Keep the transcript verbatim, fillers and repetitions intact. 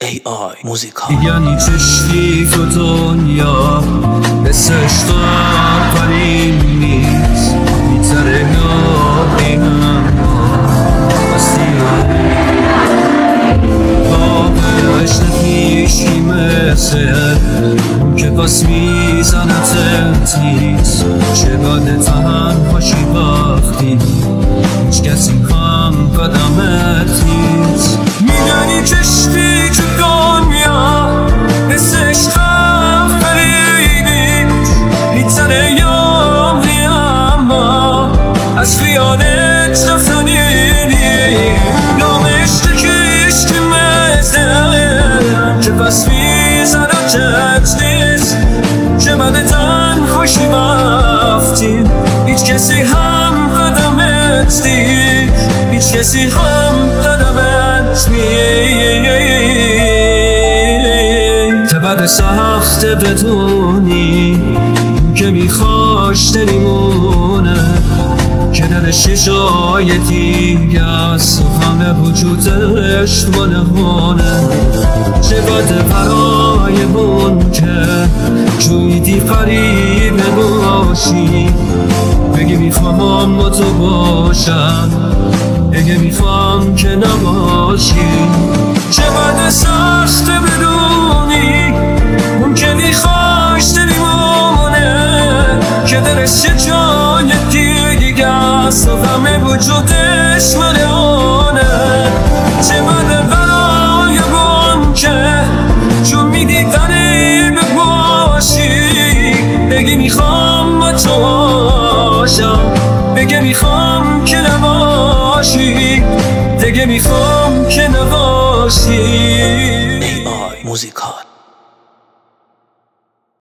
ای آی موزیکال. یعنی چشتی تو دنیا مثل عشق آفرین نیست، میتره یادی هم هستی باقی عشق پیشی مثل اون که پس میزنتت نیست. چه باده تنهاشی وقتی هیچ کسی هم قدمت نیست. میدانی کشتی تو دنیا مثل عشق آفرین نیست، میتره یادی اما از خیالت رفتنی نام عشق کشتی مثل که پس میزنتت نیست. چه بده تنهاشی وقتی هیچ کسی هم قدمت نیست، هیچ کسی هم قدمت نیست. تبد سخت بدونی که میخواش دلیمونه که دلش یه جای دیگه است و همه وجودش مالهونه. چه بده برای اون که جویدی قریب باشی، بگی میخوام با تو باشم، بگی میخوام که نباشی. چه بده سخت بدونی اون که میخواش دلیمونه که دلش یه جای دیگه است و همه وجودش ملونه. چه بده برای اون که چون میدی قریب باشی، بگی میخوام با تو باشم، بگی میخوام که نباشی، بگی میخوام که نباشی. ای آی موزیکال.